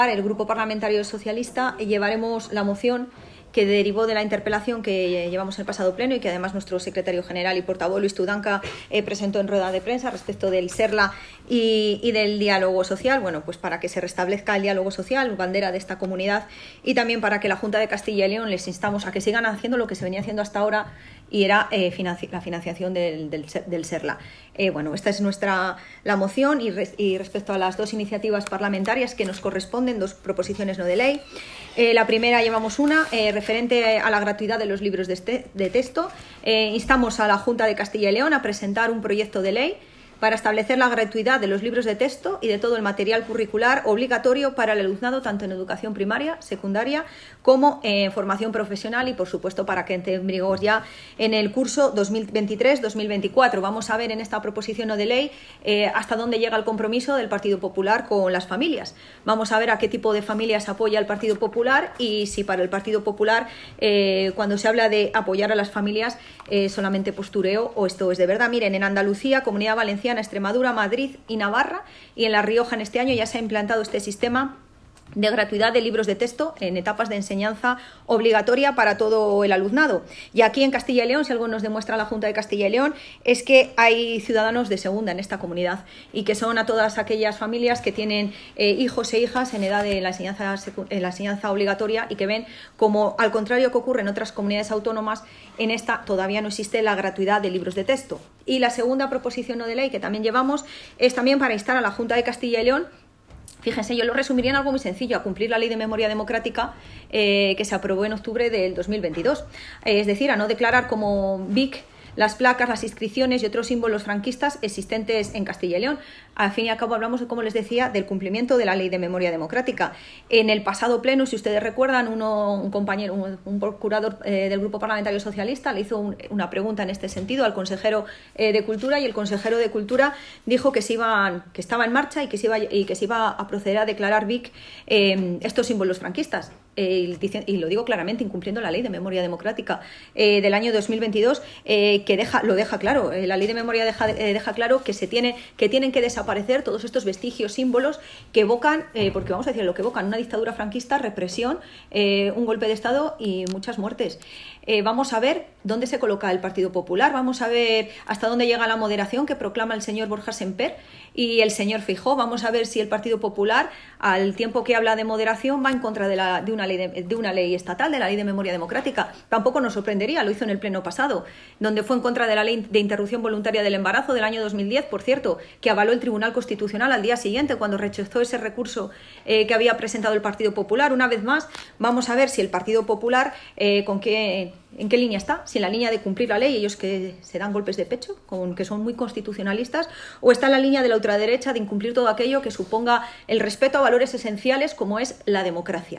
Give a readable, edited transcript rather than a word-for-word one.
El Grupo Parlamentario Socialista llevaremos la moción que derivó de la interpelación que llevamos en el pasado pleno y que además nuestro secretario general y portavoz Luis Tudanca presentó en rueda de prensa respecto del SERLA y del diálogo social, bueno, pues para que se restablezca el diálogo social, bandera de esta comunidad, y también para que la Junta de Castilla y León les instamos a que sigan haciendo lo que se venía haciendo hasta ahora, y era la financiación del SERLA. Bueno, esta es la moción y respecto a las dos iniciativas parlamentarias que nos corresponden, dos proposiciones no de ley. La primera llevamos una referente a la gratuidad de los libros de texto. Instamos a la Junta de Castilla y León a presentar un proyecto de ley para establecer la gratuidad de los libros de texto y de todo el material curricular obligatorio para el alumnado, tanto en educación primaria, secundaria, como en formación profesional y, por supuesto, para que entremos ya en el curso 2023-2024. Vamos a ver en esta proposición no de ley hasta dónde llega el compromiso del Partido Popular con las familias. Vamos a ver a qué tipo de familias apoya el Partido Popular y si para el Partido Popular, cuando se habla de apoyar a las familias, solamente postureo o esto es de verdad. Miren, en Andalucía, Comunidad Valenciana, Extremadura, Madrid y Navarra, y en La Rioja en este año ya se ha implantado este sistema de gratuidad de libros de texto en etapas de enseñanza obligatoria para todo el alumnado. Y aquí en Castilla y León, si algo nos demuestra la Junta de Castilla y León, es que hay ciudadanos de segunda en esta comunidad y que son a todas aquellas familias que tienen hijos e hijas en edad de la enseñanza obligatoria y que ven como, al contrario que ocurre en otras comunidades autónomas, en esta todavía no existe la gratuidad de libros de texto. Y la segunda proposición no de ley que también llevamos es también para instar a la Junta de Castilla y León. Fíjense, yo lo resumiría en algo muy sencillo: a cumplir la Ley de Memoria Democrática que se aprobó en octubre del 2022. Es decir, a no declarar como BIC las placas, las inscripciones y otros símbolos franquistas existentes en Castilla y León. Al fin y al cabo hablamos, como les decía, del cumplimiento de la Ley de Memoria Democrática. En el pasado pleno, si ustedes recuerdan, un procurador del Grupo Parlamentario Socialista le hizo una pregunta en este sentido al consejero de Cultura, y el consejero de Cultura dijo que estaba en marcha y que se iba a proceder a declarar BIC estos símbolos franquistas. Y lo digo claramente, incumpliendo la Ley de Memoria Democrática del año 2022, que lo deja claro. La Ley de Memoria deja claro que tienen que desaparecer todos estos vestigios, símbolos que evocan, porque vamos a decir lo que evocan: una dictadura franquista, represión, un golpe de Estado y muchas muertes. Vamos a ver dónde se coloca el Partido Popular, vamos a ver hasta dónde llega la moderación que proclama el señor Borja Semper y el señor Feijóo. Vamos a ver si el Partido Popular, al tiempo que habla de moderación, va en contra de una ley estatal, de la Ley de Memoria Democrática. Tampoco nos sorprendería, lo hizo en el pleno pasado, donde fue en contra de la Ley de Interrupción Voluntaria del Embarazo del año 2010, por cierto, que avaló el Tribunal Constitucional al día siguiente, cuando rechazó ese recurso que había presentado el Partido Popular. Una vez más, vamos a ver si el Partido Popular en qué línea está, si en la línea de cumplir la ley, ellos que se dan golpes de pecho, que son muy constitucionalistas, o está en la línea de la ultraderecha de incumplir todo aquello que suponga el respeto a valores esenciales como es la democracia.